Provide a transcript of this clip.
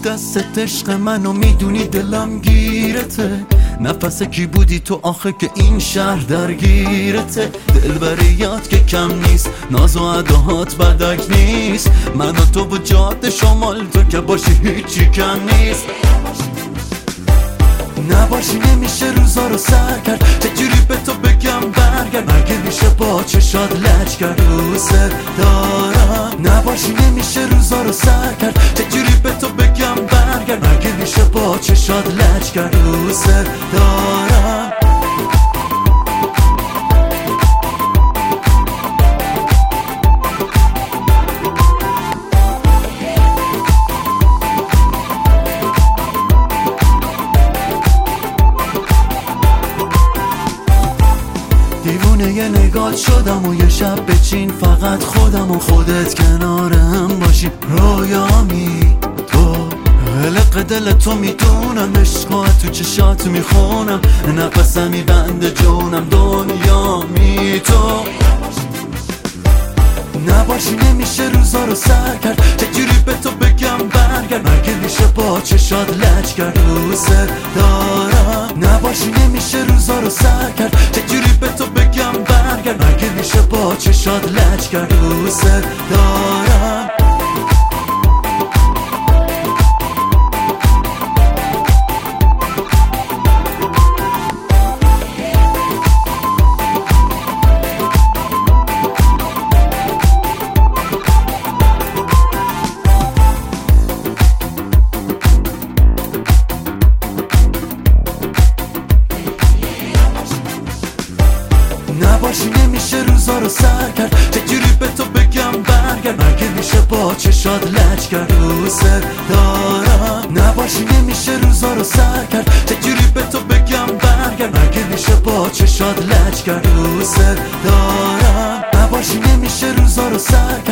دستت عشق منو میدونی دلم گیرته، نفس کی بودی تو آخه که این شهر درگیرته. دلبریات که کم نیست، ناز و اداهات بدک نیست، من و تو و جاده شمال تو که باشی هیچی کم نیست. نباشی نمیشه روزا رو سر کرد، چجوری به تو بگم برگرد، مگه میشه با چشات لج کرد دوست دارم. نباشی نمیشه روزا رو سر کرد، چجوری به تو بگم برگرد، مگه میشه با چشات لج کرد دوست دارم. دیوونه یه نگات شدم و یه شب بچین فقط خودم و خودت کنارم باشی. رویامی تو قلق دل تو میدونم، عشقات تو چشات میخونم، نفسم میبنده جونم، دنیامی تو. نباشی نمیشه روزا رو سر کرد، چجوری به تو بگم برگرد، مگه میشه با چشات لج کرد دوست دارم. نباشی نمیشه روزا رو سر کرد، چجوری به تو بگم برگرد، مگه میشه با چشات لج کرد دوست دارم. نباشی نمیشه روزا رو سر کرد، چجوری به تو بگم برگرد، مگه میشه با چشات لج کرد دوست دارم. نباشی نمیشه روزا رو سر کرد، چجوری به تو بگم برگرد، مگه میشه با چشات لج کرد دوست دارم. نباشی نمیشه روزا رو سر کرد.